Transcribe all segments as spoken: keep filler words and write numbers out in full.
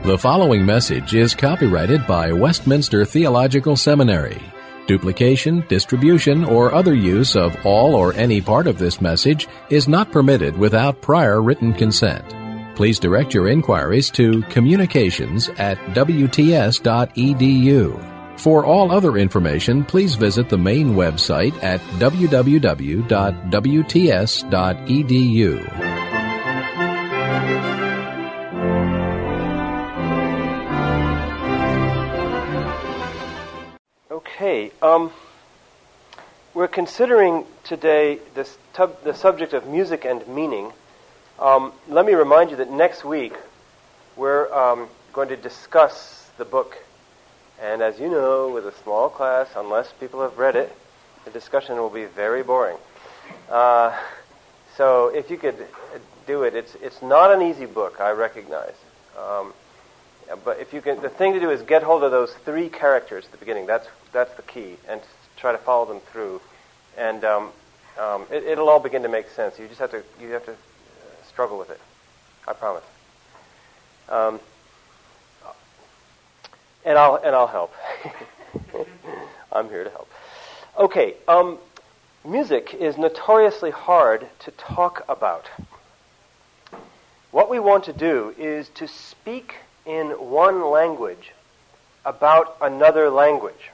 The following message is copyrighted by Westminster Theological Seminary. Duplication, distribution, or other use of all or any part of this message is not permitted without prior written consent. Please direct your inquiries to communications at w t s dot e d u. For all other information, please visit the main website at w w w dot w t s dot e d u. Okay, um, we're considering today this tub, the subject of music and meaning. Um, let me remind you that next week we're um, going to discuss the book. And as you know, with a small class, unless people have read it, the discussion will be very boring. Uh, so if you could do it, it's it's not an easy book, I recognize. Um, but if you can, the thing to do is get hold of those three characters at the beginning. That's that's the key, and try to follow them through, and um, um, it, it'll all begin to make sense. You just have to you have to struggle with it. I promise. Um, And I'll and I'll help. I'm here to help. Okay, um, music is notoriously hard to talk about. What we want to do is to speak in one language about another language.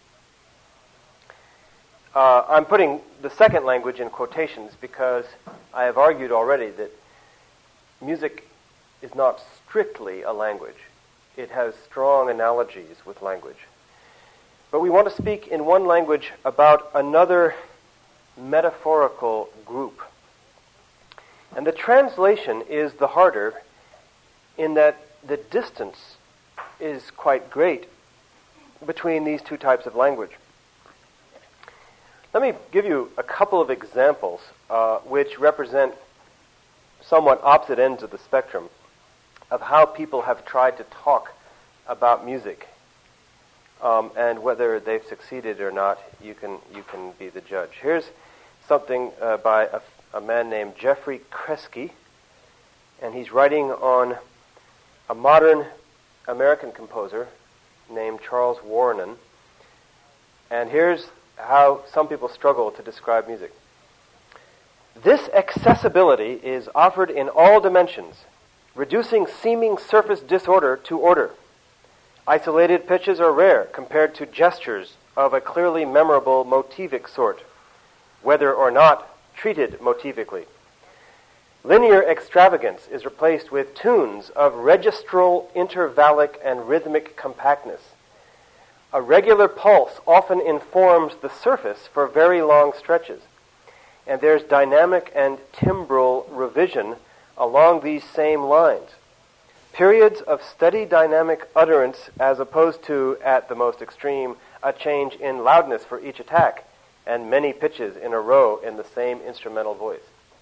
Uh, I'm putting the second language in quotations because I have argued already that music is not strictly a language. It has strong analogies with language. But we want to speak in one language about another metaphorical group. And the translation is the harder in that the distance is quite great between these two types of language. Let me give you a couple of examples uh, which represent somewhat opposite ends of the spectrum of how people have tried to talk about music, um, and whether they've succeeded or not, you can you can be the judge. Here's something uh, by a, a man named Jeffrey Kresge, and he's writing on a modern American composer named Charles Warren. And here's how some people struggle to describe music. This accessibility is offered in all dimensions, reducing seeming surface disorder to order. Isolated pitches are rare compared to gestures of a clearly memorable motivic sort, whether or not treated motivically. Linear extravagance is replaced with tunes of registral, intervallic, and rhythmic compactness. A regular pulse often informs the surface for very long stretches, and there's dynamic and timbral revision along these same lines. Periods of steady dynamic utterance as opposed to, at the most extreme, a change in loudness for each attack, and many pitches in a row in the same instrumental voice.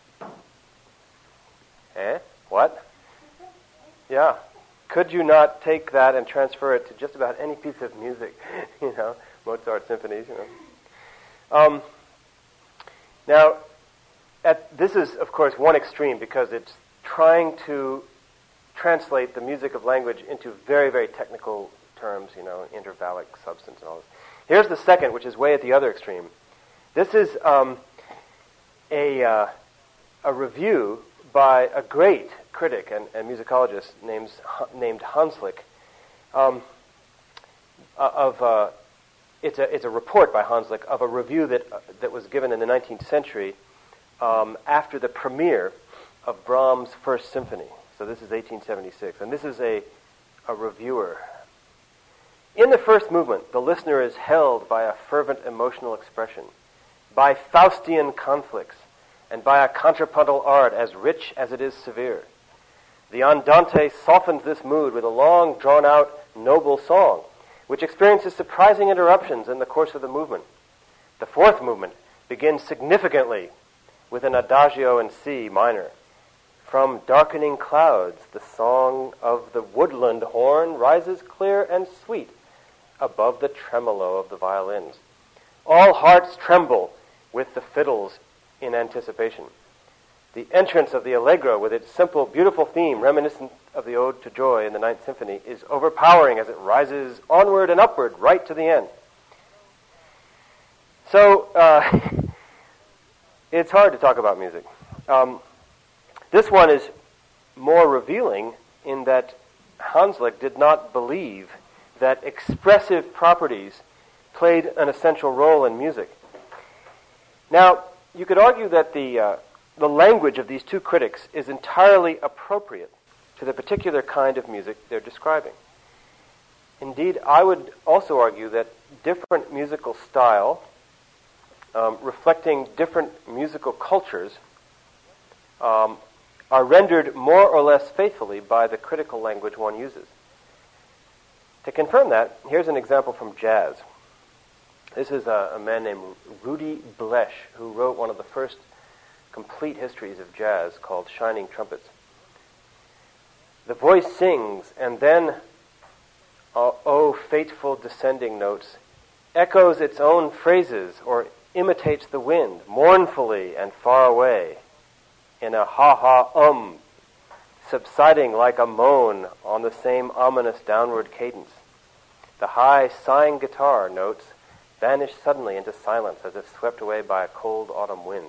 Eh? What? Yeah. Could you not take that and transfer it to just about any piece of music? You know, Mozart symphonies, you know. Um, now, at, this is, of course, one extreme because it's trying to translate the music of language into very, very technical terms, you know, intervallic substance and all this. Here's the second, which is way at the other extreme. This is um, a uh, a review by a great critic and, and musicologist named named Hanslick. Um, of uh, it's a it's a report by Hanslick of a review that uh, that was given in the nineteenth century um, after the premiere of Brahms' First Symphony. So this is eighteen seventy-six, and this is a, a reviewer. In the first movement, the listener is held by a fervent emotional expression, by Faustian conflicts, and by a contrapuntal art as rich as it is severe. The andante softens this mood with a long, drawn-out, noble song, which experiences surprising interruptions in the course of the movement. The fourth movement begins significantly with an adagio in C minor. From darkening clouds, the song of the woodland horn rises clear and sweet above the tremolo of the violins. All hearts tremble with the fiddles in anticipation. The entrance of the Allegro, with its simple, beautiful theme, reminiscent of the Ode to Joy in the Ninth Symphony, is overpowering as it rises onward and upward, right to the end. So, uh, it's hard to talk about music. Um, this one is more revealing in that Hanslick did not believe that expressive properties played an essential role in music. Now, you could argue that the uh, the language of these two critics is entirely appropriate to the particular kind of music they're describing. Indeed, I would also argue that different musical style, um, reflecting different musical cultures, um, are rendered more or less faithfully by the critical language one uses. To confirm that, here's an example from jazz. This is a, a man named Rudy Blesch, who wrote one of the first complete histories of jazz called Shining Trumpets. The voice sings, and then, oh, oh fateful descending notes, echoes its own phrases or imitates the wind mournfully and far away in a ha-ha-um, subsiding like a moan on the same ominous downward cadence. The high sighing guitar notes vanish suddenly into silence as if swept away by a cold autumn wind.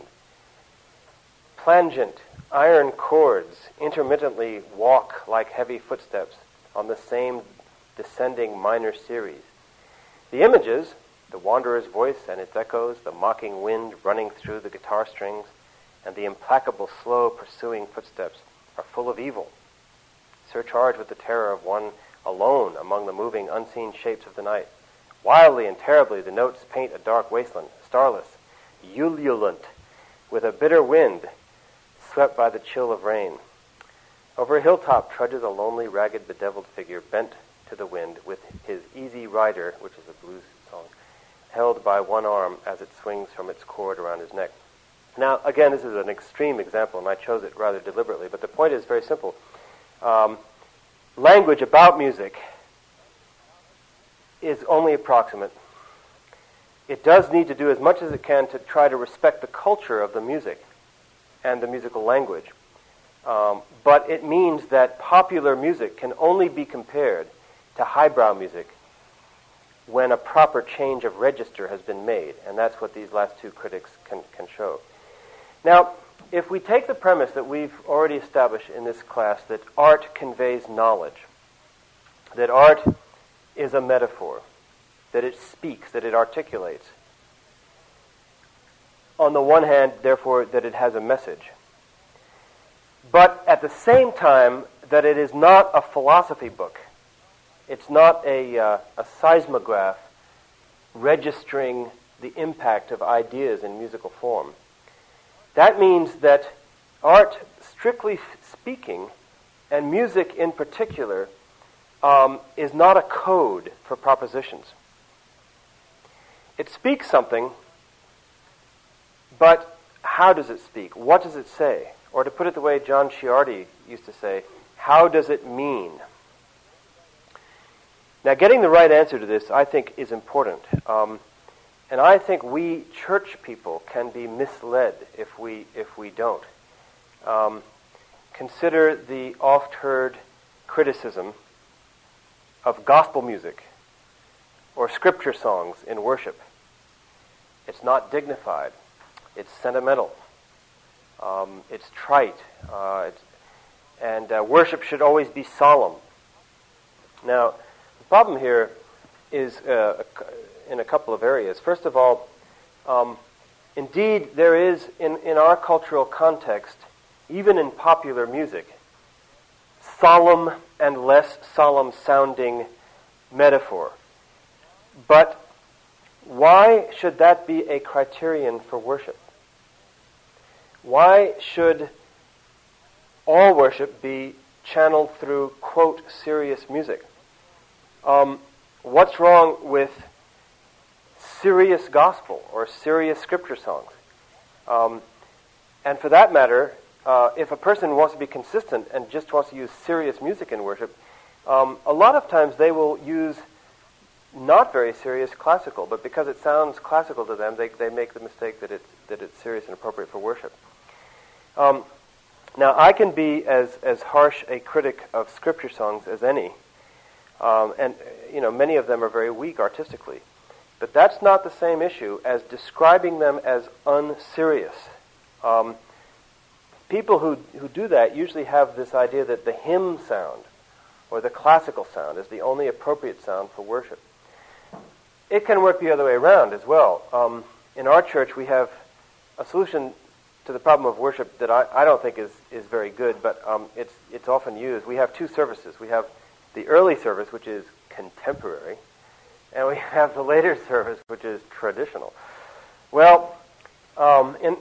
Plangent iron chords intermittently walk like heavy footsteps on the same descending minor series. The images, the wanderer's voice and its echoes, the mocking wind running through the guitar strings, and the implacable, slow, pursuing footsteps are full of evil, surcharged with the terror of one alone among the moving, unseen shapes of the night. Wildly and terribly the notes paint a dark wasteland, starless, ululant, with a bitter wind, swept by the chill of rain. Over a hilltop trudges a lonely, ragged, bedeviled figure bent to the wind with his easy rider, which is a blues song, held by one arm as it swings from its cord around his neck. Now, again, this is an extreme example, and I chose it rather deliberately, but the point is very simple. Um, language about music is only approximate. It does need to do as much as it can to try to respect the culture of the music and the musical language. Um, but it means that popular music can only be compared to highbrow music when a proper change of register has been made, and that's what these last two critics can, can show. Now, if we take the premise that we've already established in this class that art conveys knowledge, that art is a metaphor, that it speaks, that it articulates, on the one hand, therefore, that it has a message, but at the same time, that it is not a philosophy book. It's not a, uh, a seismograph registering the impact of ideas in musical form. That means that art, strictly speaking, and music in particular, um, is not a code for propositions. It speaks something, but how does it speak? What does it say? Or to put it the way John Ciardi used to say, how does it mean? Now, getting the right answer to this, I think, is important. Um, and I think we church people can be misled if we if we don't. Um, consider the oft-heard criticism of gospel music or scripture songs in worship. It's not dignified. It's sentimental. Um, it's trite. Uh, it's, and uh, worship should always be solemn. Now, the problem here is uh, in a couple of areas. First of all, um, indeed, there is, in, in our cultural context, even in popular music, solemn and less solemn sounding metaphor. But why should that be a criterion for worship? Why should all worship be channeled through, quote, serious music? Um, what's wrong with serious gospel or serious scripture songs? Um, and for that matter, uh, if a person wants to be consistent and just wants to use serious music in worship, um, a lot of times they will use not very serious classical, but because it sounds classical to them, they, they make the mistake that it's, that it's serious and appropriate for worship. Um, Now, I can be as, as harsh a critic of scripture songs as any, um, and you know, many of them are very weak artistically. But that's not the same issue as describing them as unserious. Um, people who, who do that usually have this idea that the hymn sound or the classical sound is the only appropriate sound for worship. It can work the other way around as well. Um, in our church, we have a solution to the problem of worship that I, I don't think is, is very good, but um, it's it's often used. We have two services. We have the early service, which is contemporary, and we have the later service, which is traditional. Well, um, in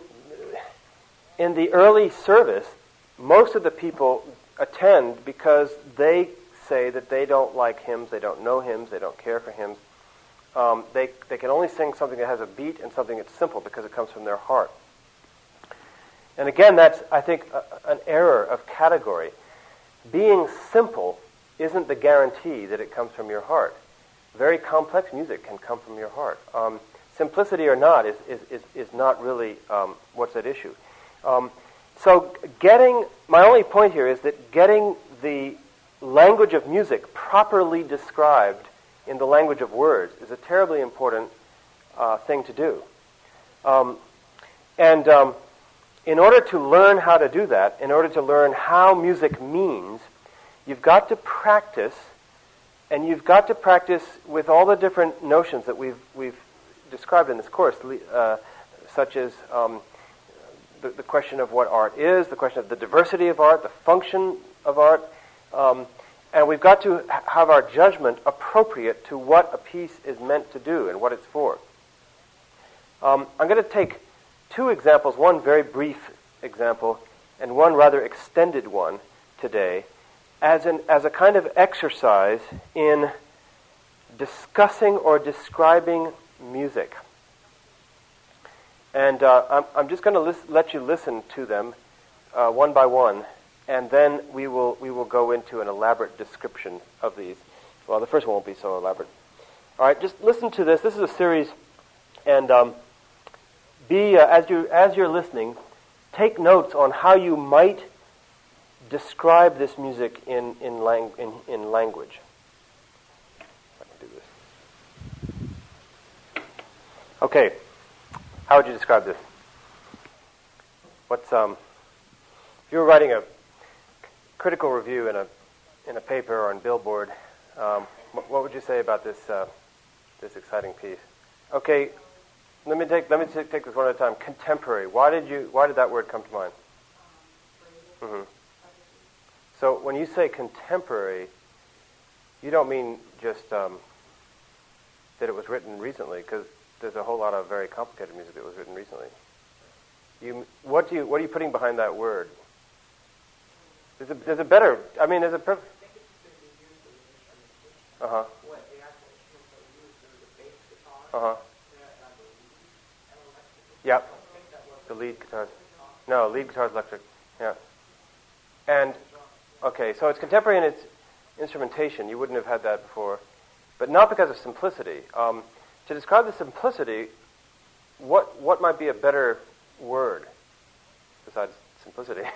in the early service, most of the people attend because they say that they don't like hymns, they don't know hymns, they don't care for hymns. Um, they they can only sing something that has a beat and something that's simple because it comes from their heart. And again, that's, I think, a, an error of category. Being simple isn't the guarantee that it comes from your heart. Very complex music can come from your heart. Um, simplicity or not is, is, is, is not really um, what's at issue. Um, so getting, my only point here is that getting the language of music properly described in the language of words is a terribly important uh, thing to do. Um, and... Um, In order to learn how to do that, in order to learn how music means, you've got to practice, and you've got to practice with all the different notions that we've we've described in this course, uh, such as um, the, the question of what art is, the question of the diversity of art, the function of art, um, and we've got to have our judgment appropriate to what a piece is meant to do and what it's for. Um, I'm going to take two examples, one very brief example and one rather extended one today, as an as a kind of exercise in discussing or describing music. And uh, I'm, I'm just going to lis- let you listen to them uh, one by one, and then we will we will go into an elaborate description of these. Well, the first one won't be so elaborate. All right, just listen to this. This is a series, and um, Be uh, as you as you're listening, take notes on how you might describe this music in in, lang- in, in language. If I can do this. Okay, how would you describe this? What's um? If you were writing a critical review in a in a paper or on Billboard, um, what, what would you say about this uh, this exciting piece? Okay. Let me take let me take, take this one at a time. Contemporary. Why did you why did that word come to mind? Mm-hmm. So when you say contemporary, you don't mean just um, that it was written recently, because there's a whole lot of very complicated music that was written recently. You what do you what are you putting behind that word? There's a there's a better. I mean, there's a perfect. Uh huh. Uh huh. Yep. The lead guitar. No, lead guitar is electric. Yeah. And, okay, so it's contemporary in its instrumentation. You wouldn't have had that before. But not because of simplicity. Um, to describe the simplicity, what what might be a better word besides simplicity?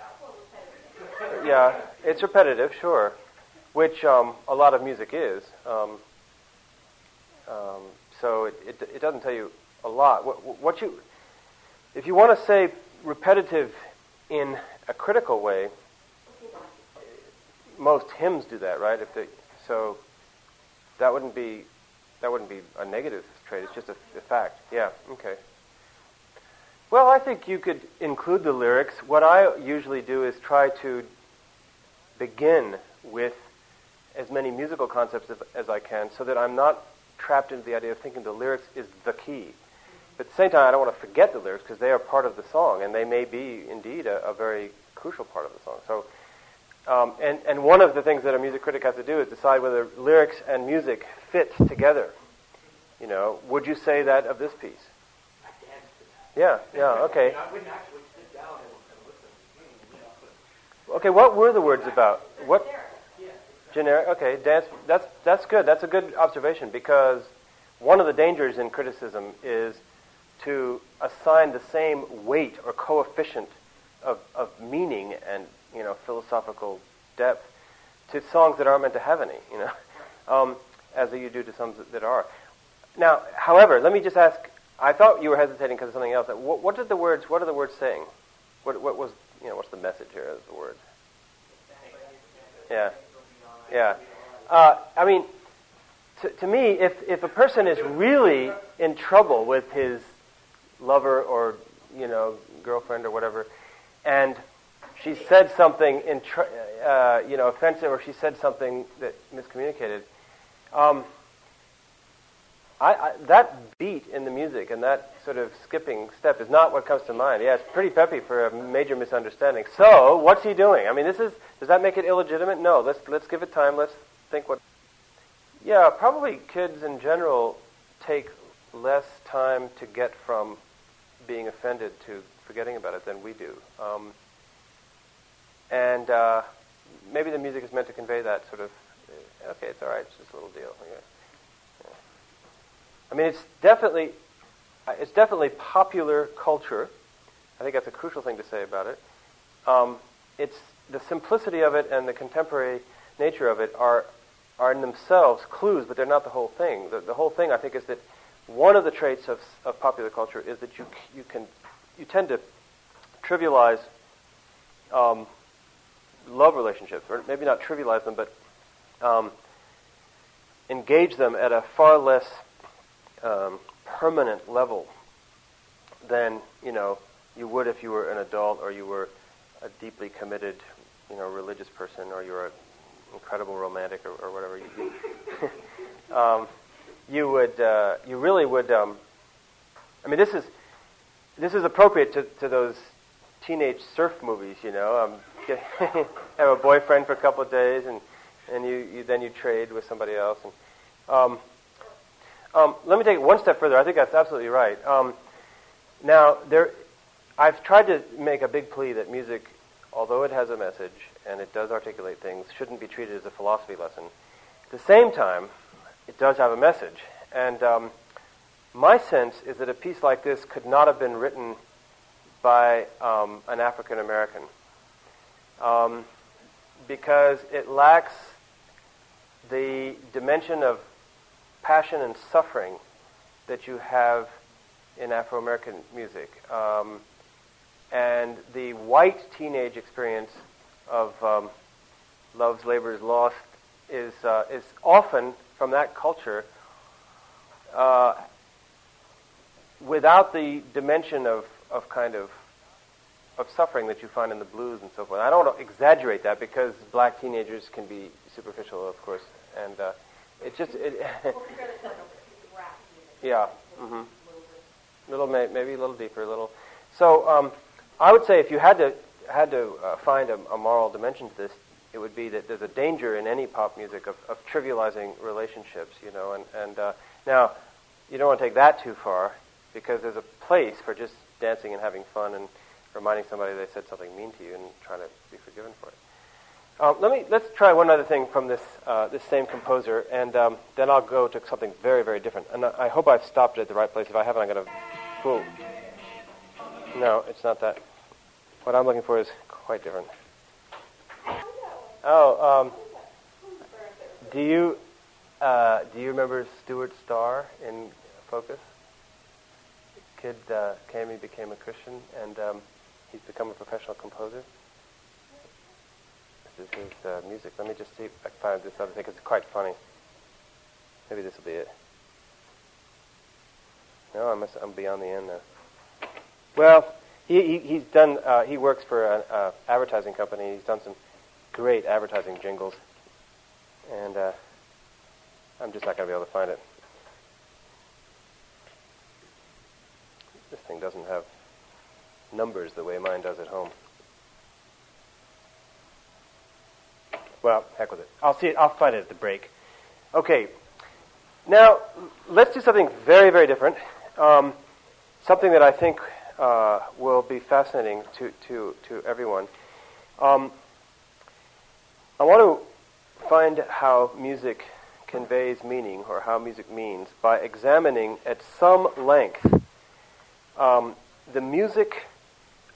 Yeah, it's repetitive, sure. Which um, a lot of music is. Um, um, so it, it it doesn't tell you a lot. What, what you, if you want to say repetitive in a critical way, most hymns do that, right? If they, so that wouldn't be that wouldn't be a negative trait. It's just a, a fact. Yeah. Okay. Well, I think you could include the lyrics. What I usually do is try to begin with as many musical concepts as, as I can, so that I'm not trapped into the idea of thinking the lyrics is the key. But at the same time, I don't want to forget the lyrics, because they are part of the song, and they may be, indeed, a, a very crucial part of the song. So, um, and, and one of the things that a music critic has to do is decide whether lyrics and music fit together. You know, would you say that of this piece? Yeah, yeah, okay. I wouldn't actually sit down and listen. Okay, what were the words about? What? Generic. Okay, dance. That's that's good. That's a good observation, because one of the dangers in criticism is to assign the same weight or coefficient of, of meaning and, you know, philosophical depth to songs that aren't meant to have any, you know, um, as you do to some that are. Now, however, let me just ask, I thought you were hesitating because of something else. What, what did the words, what are the words saying? What, what was, you know, what's the message here of the words? Yeah. Yeah. Uh, I mean, to, to me, if, if a person is really in trouble with his lover or, you know, girlfriend or whatever, and she said something, in tr- uh, you know, offensive, or she said something that miscommunicated, um, I, I, that beat in the music and that sort of skipping step is not what comes to mind. Yeah, it's pretty peppy for a major misunderstanding. So, what's he doing? I mean, this is, does that make it illegitimate? No, let's let's give it time. Let's think what... Yeah, probably kids in general take less time to get from being offended to forgetting about it than we do. Um, and uh, maybe the music is meant to convey that sort of, okay, it's all right, it's just a little deal. Yeah. I mean, it's definitely, it's definitely popular culture. I think that's a crucial thing to say about it. Um, it's the simplicity of it and the contemporary nature of it are are in themselves clues, but they're not the whole thing. The, the whole thing, I think, is that one of the traits of of popular culture is that you you can you tend to trivialize um, love relationships, or maybe not trivialize them, but um, engage them at a far less Um, permanent level than, you know, you would if you were an adult or you were a deeply committed, you know, religious person, or you were an incredible romantic, or, or whatever. You, um, you would, uh, you really would. Um, I mean, this is this is appropriate to, to those teenage surf movies, you know. Um, get, have a boyfriend for a couple of days, and and you, you then you trade with somebody else. And, um, Um, let me take it one step further. I think that's absolutely right. Um, now, there, I've tried to make a big plea that music, although it has a message and it does articulate things, shouldn't be treated as a philosophy lesson. At the same time, it does have a message. And um, my sense is that a piece like this could not have been written by um, an African American um, because it lacks the dimension of passion and suffering that you have in Afro-American music. Um, and the white teenage experience of um, Love's Labor is Lost is, uh, is often, from that culture, uh, without the dimension of, of kind of of suffering that you find in the blues and so forth. I don't want to exaggerate that because black teenagers can be superficial, of course, and uh, It's just, it, yeah, mm-hmm. little maybe a little deeper, a little. So um, I would say if you had to had to uh, find a, a moral dimension to this, it would be that there's a danger in any pop music of, of trivializing relationships, you know. And and uh, now you don't want to take that too far because there's a place for just dancing and having fun and reminding somebody they said something mean to you and trying to be forgiven for it. Um, let me let's try one other thing from this uh, this same composer, and um, then I'll go to something very very different. And I, I hope I've stopped it at the right place. If I haven't, I'm going to. Whoa. No, it's not that. What I'm looking for is quite different. Oh, um, do you uh, do you remember Stuart Starr in Focus? The kid uh, came, he became a Christian, and um, he's become a professional composer. This is his uh, music. Let me just see if I can find this other thing, because it's quite funny. Maybe this will be it. No, I must, I'm beyond the end now. Well, he, he he's done. Uh, he works for an uh, advertising company. He's done some great advertising jingles, and uh, I'm just not going to be able to find it. This thing doesn't have numbers the way mine does at home. Well, heck with it. I'll see it. I'll find it at the break. Okay. Now, let's do something very, very different. Um, something that I think uh, will be fascinating to, to, to everyone. Um, I want to find how music conveys meaning, or how music means, by examining at some length um, the music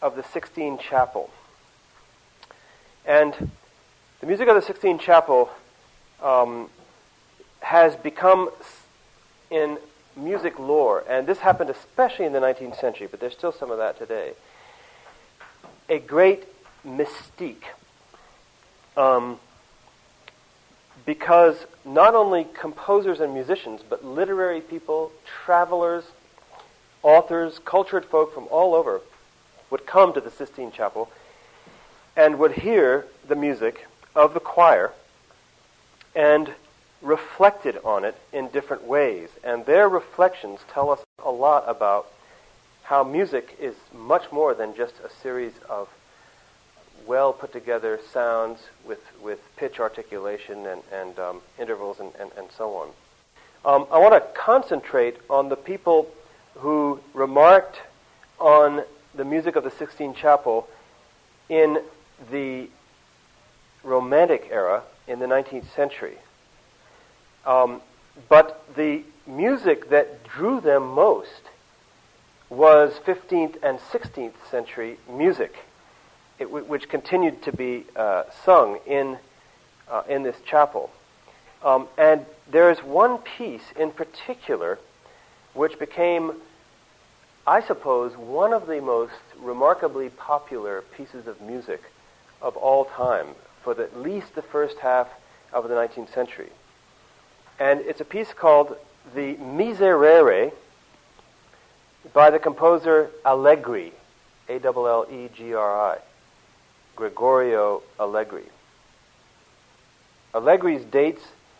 of the Sixtine Chapel. And the music of the Sixtine Chapel um, has become, in music lore, and this happened especially in the nineteenth century, but there's still some of that today, a great mystique. Um, because not only composers and musicians, but literary people, travelers, authors, cultured folk from all over would come to the Sistine Chapel and would hear the music of the choir and reflected on it in different ways. And their reflections tell us a lot about how music is much more than just a series of well put together sounds with, with pitch articulation and, and um, intervals and, and, and so on. Um, I want to concentrate on the people who remarked on the music of the Sixtine Chapel in the Romantic era in the nineteenth century. Um, but the music that drew them most was fifteenth and sixteenth century music, it, which continued to be uh, sung in uh, in this chapel. Um, and there is one piece in particular which became, I suppose, one of the most remarkably popular pieces of music of all time for the, at least the first half of the nineteenth century. And it's a piece called the Miserere by the composer Allegri, A L L E G R I, Gregorio Allegri. Allegri's dates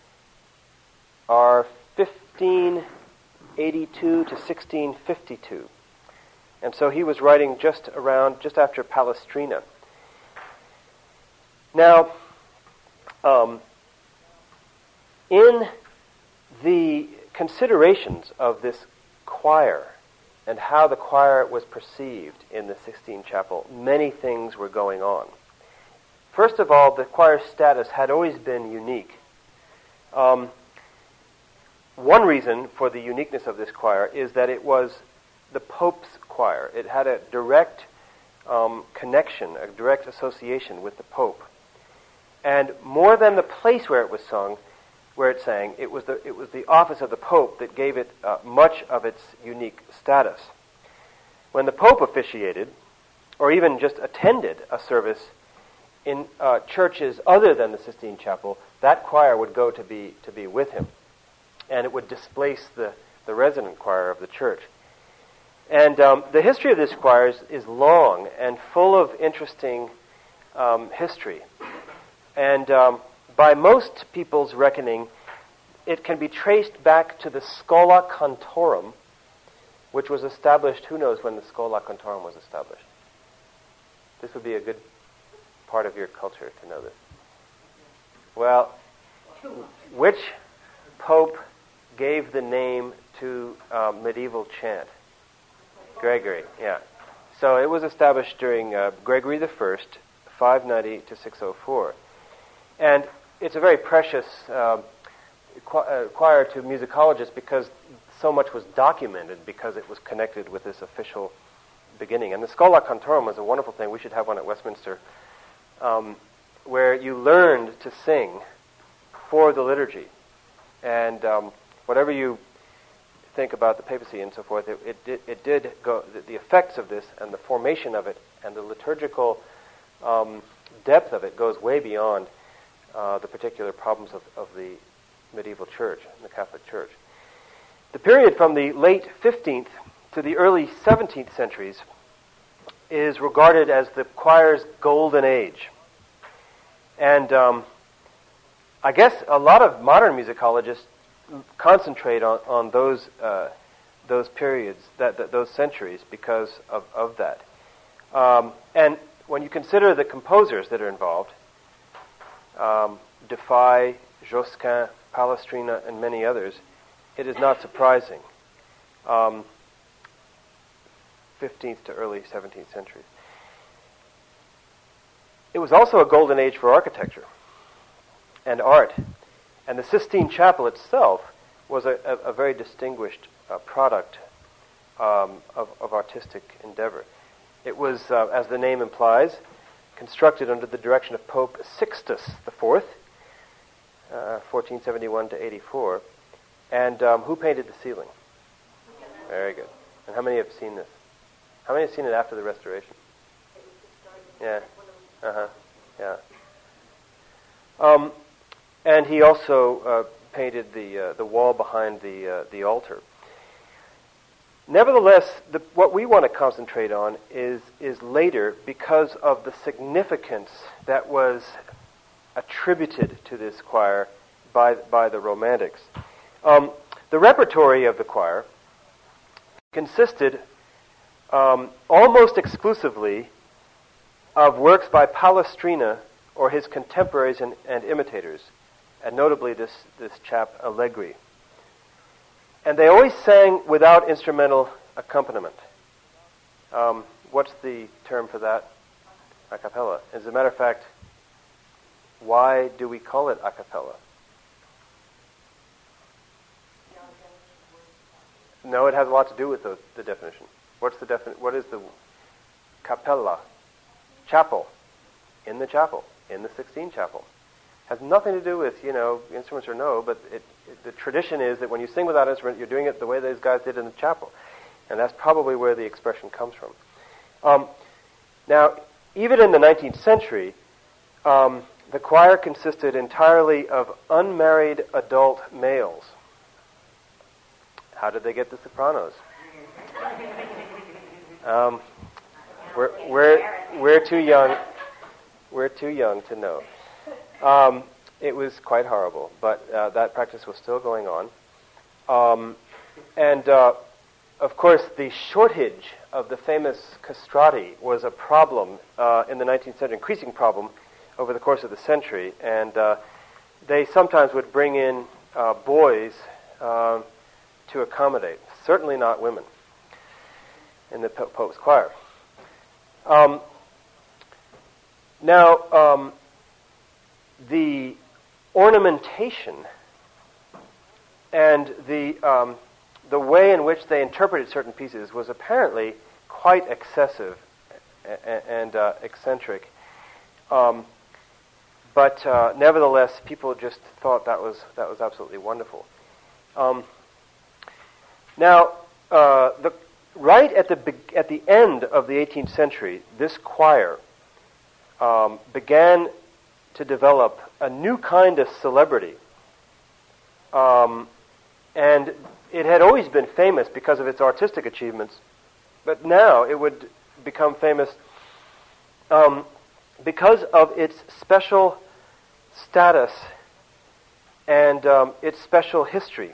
are fifteen eighty-two to sixteen fifty-two. And so he was writing just around, just after Palestrina. Now, um, in the considerations of this choir and how the choir was perceived in the Sixtine Chapel, many things were going on. First of all, the choir's status had always been unique. Um, one reason for the uniqueness of this choir is that it was the Pope's choir. It had a direct um, connection, a direct association with the Pope. And more than the place where it was sung, where it sang, it was the it was the office of the Pope that gave it uh, much of its unique status. When the Pope officiated, or even just attended a service in uh, churches other than the Sistine Chapel, that choir would go to be to be with him, and it would displace the, the resident choir of the church. And um, the history of this choir is, is long and full of interesting um, history. And um, by most people's reckoning, it can be traced back to the Schola Cantorum, which was established, who knows when the Schola Cantorum was established? This would be a good part of your culture to know this. Well, which pope gave the name to uh, medieval chant? Gregory, yeah. So it was established during uh, Gregory the First, five ninety to six oh four. And it's a very precious uh, choir to musicologists because so much was documented because it was connected with this official beginning. And the Schola Cantorum was a wonderful thing. We should have one at Westminster, um, where you learned to sing for the liturgy. And um, whatever you think about the papacy and so forth, it, it, did, it did go, the, the effects of this and the formation of it and the liturgical um, depth of it goes way beyond Uh, the particular problems of, of the medieval church, the Catholic Church. The period from the late fifteenth to the early seventeenth centuries is regarded as the choir's golden age. And um, I guess a lot of modern musicologists concentrate on, on those uh, those periods, that, that those centuries, because of, of that. Um, and when you consider the composers that are involved, Um, Dufay, Josquin, Palestrina, and many others, it is not surprising. Um, fifteenth to early seventeenth century. It was also a golden age for architecture and art. And the Sistine Chapel itself was a, a, a very distinguished uh, product um, of, of artistic endeavor. It was, uh, as the name implies, constructed under the direction of Pope Sixtus the Fourth, uh, fourteen seventy-one to eighty-four. And um, who painted the ceiling? Very good. And how many have seen this? How many have seen it after the restoration? Yeah. Uh-huh. Yeah. Um, and he also uh, painted the uh, the wall behind the uh, the altar. Nevertheless, the, what we want to concentrate on is is later, because of the significance that was attributed to this choir by by the Romantics. Um, the repertory of the choir consisted um, almost exclusively of works by Palestrina or his contemporaries and, and imitators, and notably this, this chap Allegri. And they always sang without instrumental accompaniment. Um, what's the term for that? A cappella. As a matter of fact, why do we call it a cappella? No, it has a lot to do with the, the definition. What's the defini- What is the capella? Chapel. In the chapel. In the Sixtine Chapel. Has nothing to do with, you know, instruments or no, but it, it, the tradition is that when you sing without instrument, you're doing it the way those guys did in the chapel. And that's probably where the expression comes from. Um, now, even in the nineteenth century, um, the choir consisted entirely of unmarried adult males. How did they get the sopranos? Um, we're, we're, we're too young. We're too young to know. Um, it was quite horrible, but uh, that practice was still going on. Um, and, uh, of course, the shortage of the famous castrati was a problem uh, in the nineteenth century, increasing problem over the course of the century. And uh, they sometimes would bring in uh, boys uh, to accommodate, certainly not women, in the Pope's choir. Um, now, um, the ornamentation and the um, the way in which they interpreted certain pieces was apparently quite excessive and, and uh, eccentric. Um, but uh, nevertheless, people just thought that was that was absolutely wonderful. Um, now, uh, the, right at the be- at the end of the eighteenth century, this choir um, began to develop a new kind of celebrity. Um, and it had always been famous because of its artistic achievements, but now it would become famous um, because of its special status and um, its special history.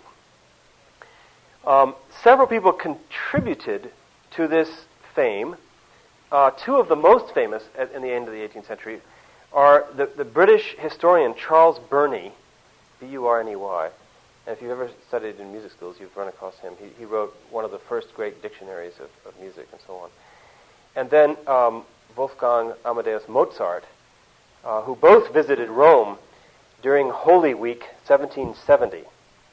Um, several people contributed to this fame. Uh, two of the most famous at, in the end of the eighteenth century are the, the British historian Charles Burney, B U R N E Y. And if you've ever studied in music schools, you've run across him. He, he wrote one of the first great dictionaries of, of music and so on. And then um, Wolfgang Amadeus Mozart, uh, who both visited Rome during Holy Week seventeen seventy.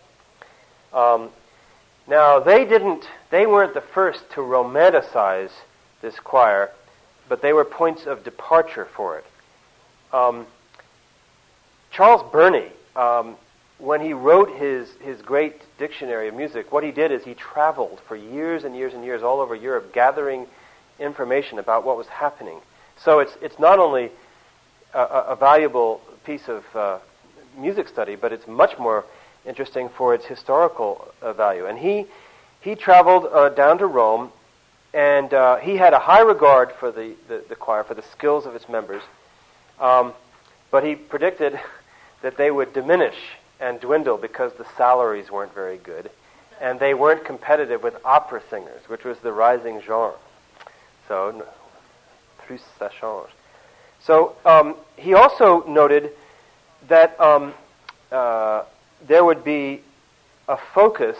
Um, now, they didn't, they weren't the first to romanticize this choir, but they were points of departure for it. Um, Charles Burney, um, when he wrote his, his great dictionary of music, what he did is he traveled for years and years and years all over Europe gathering information about what was happening. So it's it's not only a, a valuable piece of uh, music study, but it's much more interesting for its historical uh, value. And he he traveled uh, down to Rome, and uh, he had a high regard for the, the, the choir, for the skills of its members, um, but he predicted that they would diminish and dwindle because the salaries weren't very good, and they weren't competitive with opera singers, which was the rising genre. So, plus ça change. So um, he also noted that um, uh, there would be a focus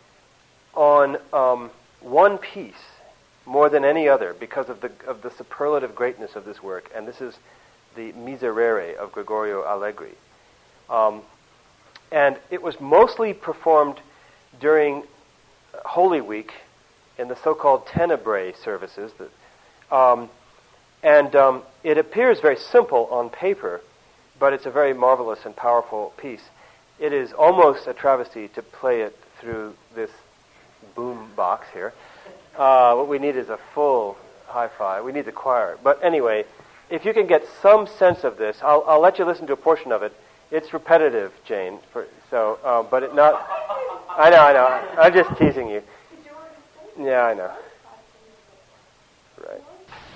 on um, one piece more than any other because of the of the superlative greatness of this work, and this is the Miserere of Gregorio Allegri. Um, and it was mostly performed during Holy Week in the so-called Tenebrae services. That, Um, and um, it appears very simple on paper, but it's a very marvelous and powerful piece. It is almost a travesty to play it through this boom box here. Uh, what we need is a full hi-fi. We need the choir. But anyway, if you can get some sense of this, I'll, I'll let you listen to a portion of it. It's repetitive, Jane. For, so, uh, but it not. I know, I know. I'm just teasing you. Yeah, I know. Right.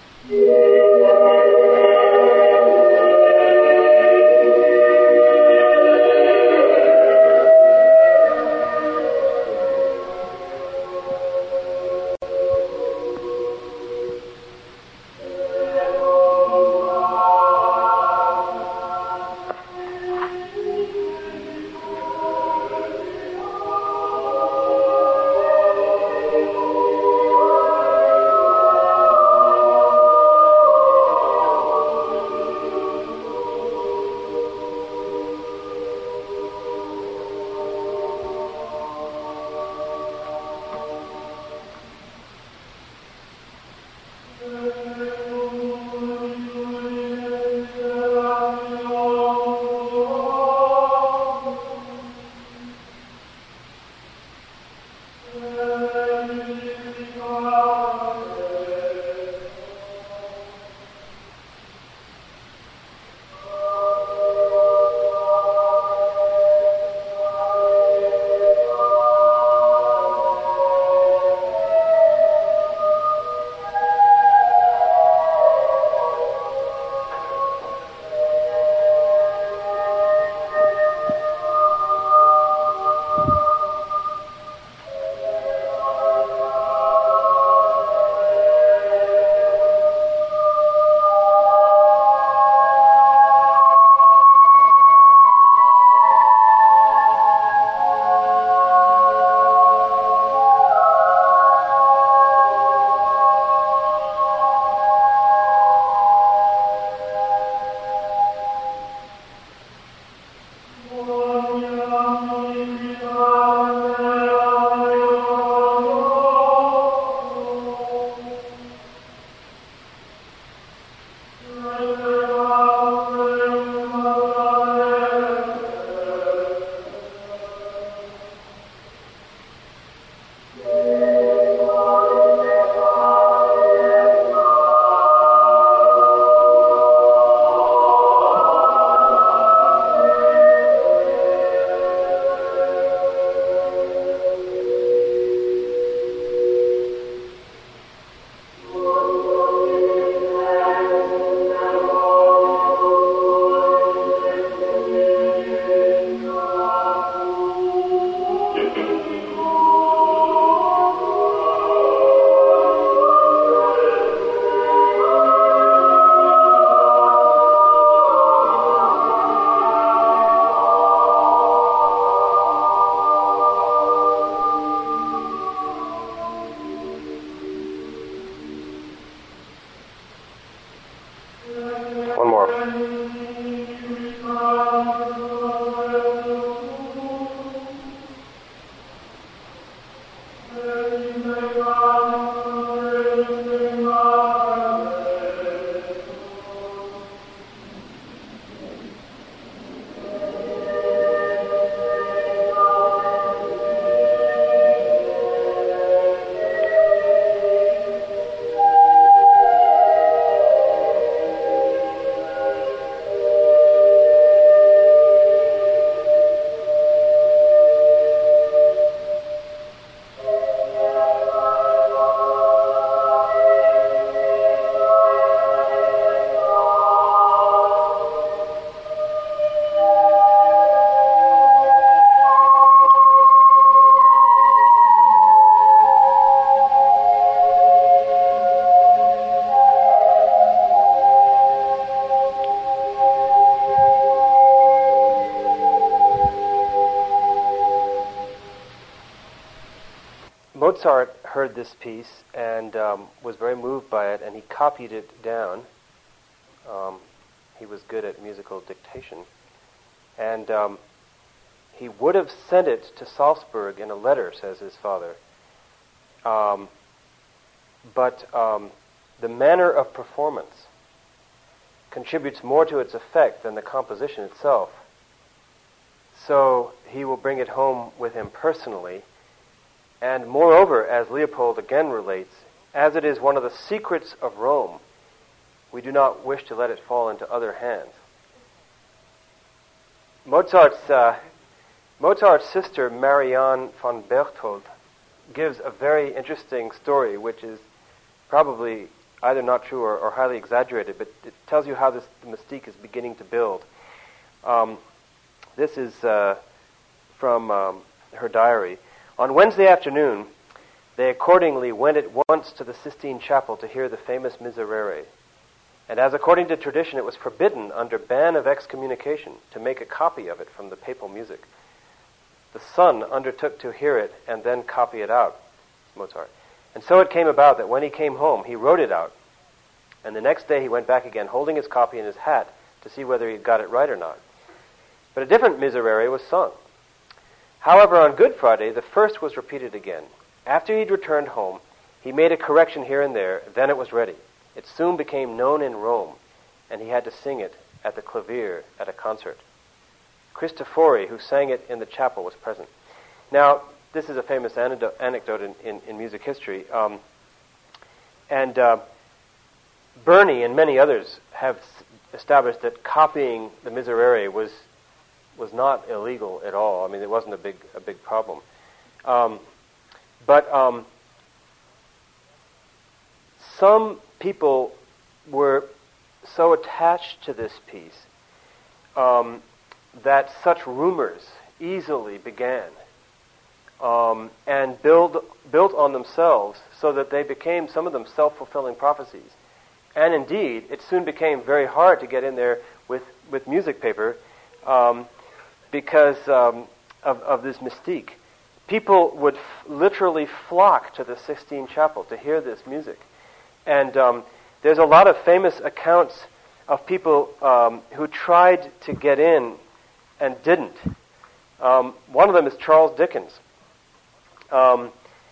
One more. Mozart heard this piece and um, was very moved by it, and he copied it down. Um, he was good at musical dictation. And um, he would have sent it to Salzburg in a letter, says his father. Um, but um, the manner of performance contributes more to its effect than the composition itself. So he will bring it home with him personally. And moreover, as Leopold again relates, as it is one of the secrets of Rome, we do not wish to let it fall into other hands. Mozart's, uh, Mozart's sister, Marianne von Berthold, gives a very interesting story, which is probably either not true or, or highly exaggerated, but it tells you how this mystique is beginning to build. Um, this is uh, from um, her diary. On Wednesday afternoon, they accordingly went at once to the Sistine Chapel to hear the famous Miserere. And as according to tradition, it was forbidden under ban of excommunication to make a copy of it from the papal music. The son undertook to hear it and then copy it out, Mozart. And so it came about that when he came home, he wrote it out. And the next day he went back again, holding his copy in his hat to see whether he got it right or not. But a different Miserere was sung. However, on Good Friday, the first was repeated again. After he'd returned home, he made a correction here and there, then it was ready. It soon became known in Rome, and he had to sing it at the clavier at a concert. Cristofori, who sang it in the chapel, was present. Now, this is a famous anecdote in, in, in music history. Um, and uh, Burney and many others have established that copying the Miserere was was not illegal at all. I mean, it wasn't a big a big problem. Um, but um, some people were so attached to this piece um, that such rumors easily began um, and build, built on themselves so that they became, some of them, self-fulfilling prophecies. And indeed, it soon became very hard to get in there with, with music paper um, because um, of, of this mystique. People would f- literally flock to the Sistine Chapel to hear this music. And um, there's a lot of famous accounts of people um, who tried to get in and didn't. Um, one of them is Charles Dickens. Um,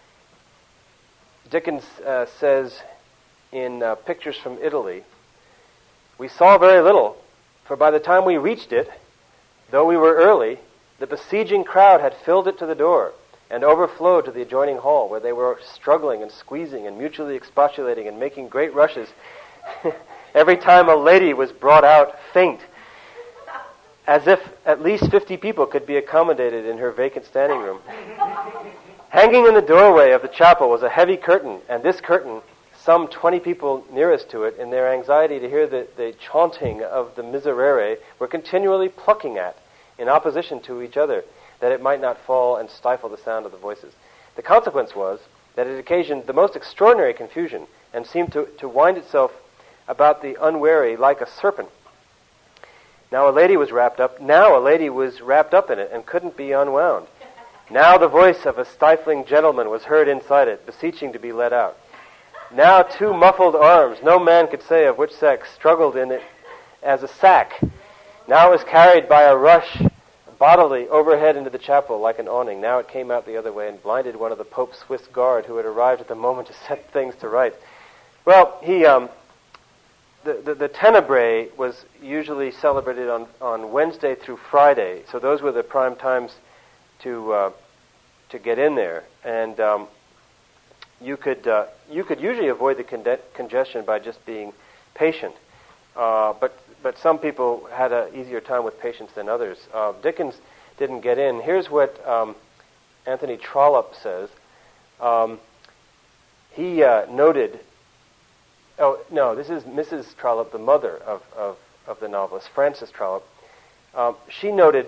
Dickens uh, says in uh, Pictures from Italy, "We saw very little, for by the time we reached it, though we were early, the besieging crowd had filled it to the door and overflowed to the adjoining hall, where they were struggling and squeezing and mutually expostulating and making great rushes. Every time a lady was brought out faint, as if at least fifty people could be accommodated in her vacant standing room. Hanging in the doorway of the chapel was a heavy curtain, and this curtain, some twenty people nearest to it, in their anxiety to hear the, the chaunting of the Miserere, were continually plucking at, in opposition to each other, that it might not fall and stifle the sound of the voices. The consequence was that it occasioned the most extraordinary confusion and seemed to, to wind itself about the unwary like a serpent. Now a lady was wrapped up, now a lady was wrapped up in it and couldn't be unwound. Now the voice of a stifling gentleman was heard inside it, beseeching to be let out. Now two muffled arms, no man could say of which sex, struggled in it as a sack. Now it was carried by a rush bodily overhead into the chapel like an awning. Now it came out the other way and blinded one of the Pope's Swiss guard who had arrived at the moment to set things to rights." Well, he, um, the, the, the Tenebrae was usually celebrated on, on Wednesday through Friday, so those were the prime times to uh, to get in there. And um, you could uh, you could usually avoid the conge- congestion by just being patient. Uh, but but some people had an easier time with patience than others. Uh, Dickens didn't get in. Here's what um, Anthony Trollope says. Um, he uh, noted, oh, no, this is Missus Trollope, the mother of, of, of the novelist, Frances Trollope. Um, she noted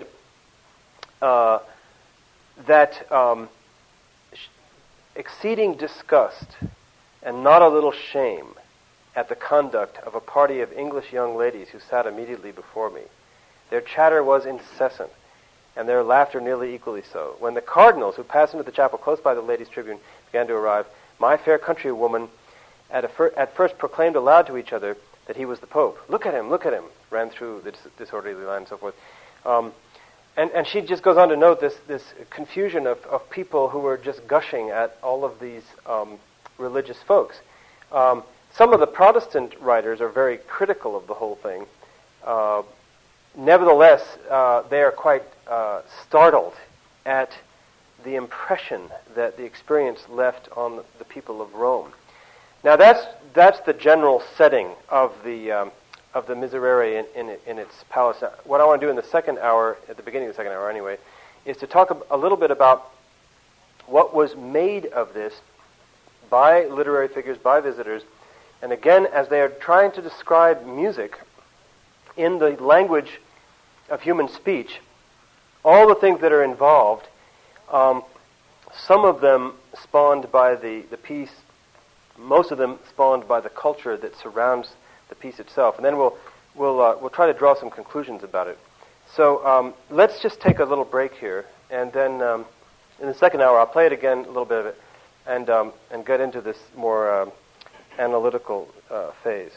uh, that um, sh- exceeding disgust and not a little shame at the conduct of a party of English young ladies who sat immediately before me. Their chatter was incessant, and their laughter nearly equally so. When the cardinals who passed into the chapel close by the ladies' tribune began to arrive, my fair countrywoman at, a fir- at first proclaimed aloud to each other that he was the Pope. "Look at him, look at him," ran through the dis- disorderly line and so forth. Um, and, and she just goes on to note this, this confusion of, of people who were just gushing at all of these um, religious folks. Um, some of the Protestant writers are very critical of the whole thing. Uh, nevertheless, uh, they are quite uh, startled at the impression that the experience left on the people of Rome. Now, that's that's the general setting of the um, of the Miserere in, in in its palace. Now, what I want to do in the second hour, at the beginning of the second hour anyway, is to talk a, a little bit about what was made of this by literary figures, by visitors, and again, as they are trying to describe music in the language of human speech, all the things that are involved, um, some of them spawned by the, the piece, most of them spawned by the culture that surrounds the piece itself. And then we'll we'll uh, we'll try to draw some conclusions about it. So um, let's just take a little break here, and then um, in the second hour I'll play it again, a little bit of it, and um, and get into this more um, analytical uh, phase.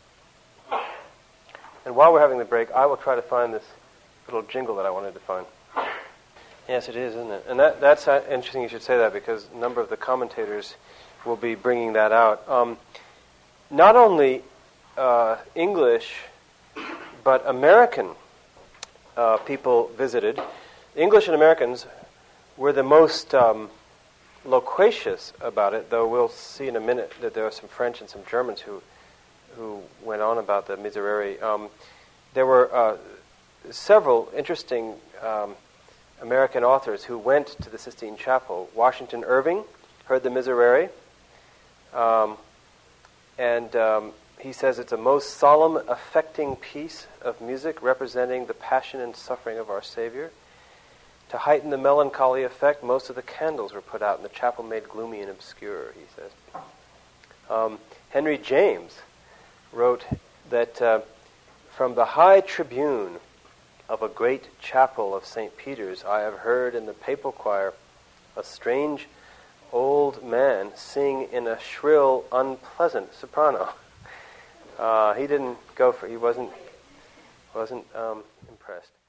And while we're having the break, I will try to find this little jingle that I wanted to find. Yes, it is, isn't it? And that, that's uh, interesting you should say that, because a number of the commentators will be bringing that out. Um, not only uh, English, but American uh, people visited. English and Americans were the most um, loquacious about it, though we'll see in a minute that there are some French and some Germans who who went on about the Miserere. Um, there were uh, several interesting um, American authors who went to the Sistine Chapel. Washington Irving heard the Miserere, um, and um, he says it's a most solemn, affecting piece of music representing the passion and suffering of our Savior. To heighten the melancholy effect, most of the candles were put out and the chapel made gloomy and obscure, he says. Um, Henry James wrote that uh, from the high tribune of a great chapel of Saint Peter's, I have heard in the papal choir a strange old man sing in a shrill, unpleasant soprano. Uh, he didn't go for, he wasn't, wasn't um, impressed.